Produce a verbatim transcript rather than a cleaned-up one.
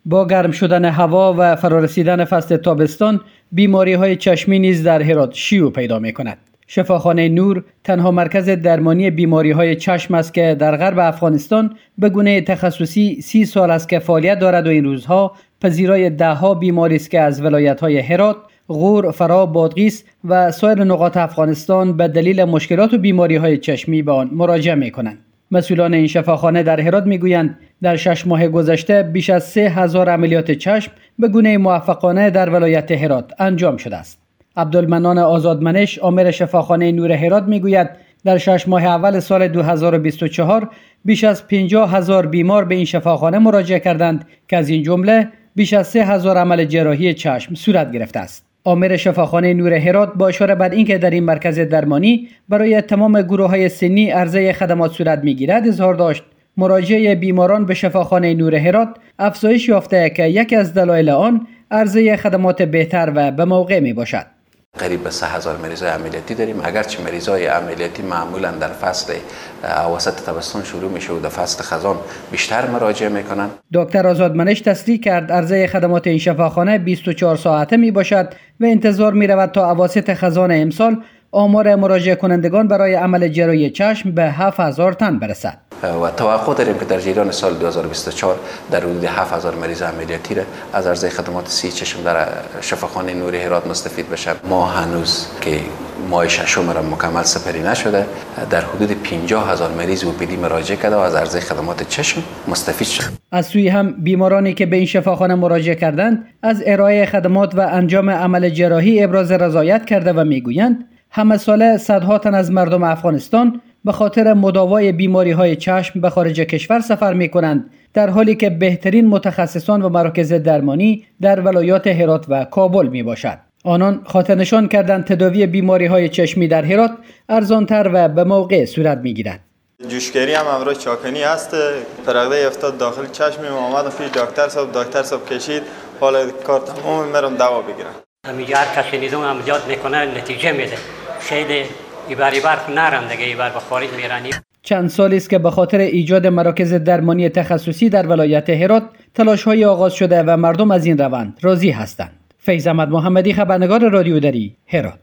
با گرم شدن هوا و فرارسیدن فصل تابستان، بیماری های چشمی نیز در هرات شیوع پیدا می کند. شفاخانه نور تنها مرکز درمانی بیماری های چشم است که در غرب افغانستان به گونه تخصصی سی سال است که فعالیت دارد و این روزها پذیرای ده ها بیماری است که از ولایت های هرات، غور، فرا، بادغیس و سایر نقاط افغانستان به دلیل مشکلات و بیماری های چشمی به آن مراجعه می کنند. مسئولان این شفاخانه در هرات میگویند در شش ماه گذشته بیش از سه هزار عملیات چشم به گونه موفقانه در ولایت هرات انجام شده است. عبدالمنان آزادمنش، آمر شفاخانه نور هرات میگوید در شش ماه اول سال دو هزار و بیست و چهار بیش از پنجاه هزار بیمار به این شفاخانه مراجعه کردند که از این جمله بیش از سه هزار عمل جراحی چشم صورت گرفته است. آمر شفاخانه نور هرات با اشاره بر اینکه در این مرکز درمانی برای تمام گروه‌های سنی عرضه خدمات صورت می‌گیرد اظهار داشت مراجعه بیماران به شفاخانه نور هرات افزایش یافته که یکی از دلایل آن عرضه خدمات بهتر و به موقع میباشد. قریب به سه هزار مریضای عملیاتی داریم، اگرچه مریضای عملیاتی معمولا در فصل اواسط تابستان شروع میشه و در فصل خزان بیشتر مراجعه میکنن. دکتر آزادمنش تصریح کرد عرضه خدمات این شفاخانه بیست و چهار ساعته می باشد و انتظار می رود تا اواسط خزان امسال آمار مراجعه کنندگان برای عمل جراحی چشم به هفت هزار تن برسد. و توقع داریم که در جریان سال دو هزار و بیست و چهار در حدود هفت هزار مریض عملیاتی را از عرضه خدمات سی چشم در شفاخانه نور هرات مستفید بشن. ما هنوز که ماه ششم را مکمل سپری نشده، در حدود پنجاه هزار مریض او پی دی مراجعه کرده و از عرضه خدمات چشم مستفید شد. از سوی هم بیمارانی که به این شفاخانه مراجعه کردند از ارائه خدمات و انجام عمل جراحی ابراز رضایت کرده و میگویند همه ساله صدها تن از مردم افغانستان به خاطر مداوای بیماری های چشم به خارج کشور سفر می کنند، در حالی که بهترین متخصصان و مراکز درمانی در ولایات هرات و کابل می باشد. آنان خاطر نشان کردند تداوی بیماری های چشمی در هرات ارزانتر و به موقع صورت می گیرد. جوشگری هم امروز چاکنی هست، پرقده افتاد داخل چشمی آمدم پیش دکتر صاحب، دکتر صاحب کشید، حالا کار تمام میرم دوا بگیرم. همینجا هر کسی نیزون عملیات میکنه نتیجه میده. خیلی ایباری بار نرم دیگه، ایبار به خارج میرانی. چند سالی است که به خاطر ایجاد مراکز درمانی تخصصی در ولایت هرات تلاش‌های آغاز شده و مردم از این روند راضی هستند. فیض احمد محمدی، خبرنگار رادیو دری، هرات.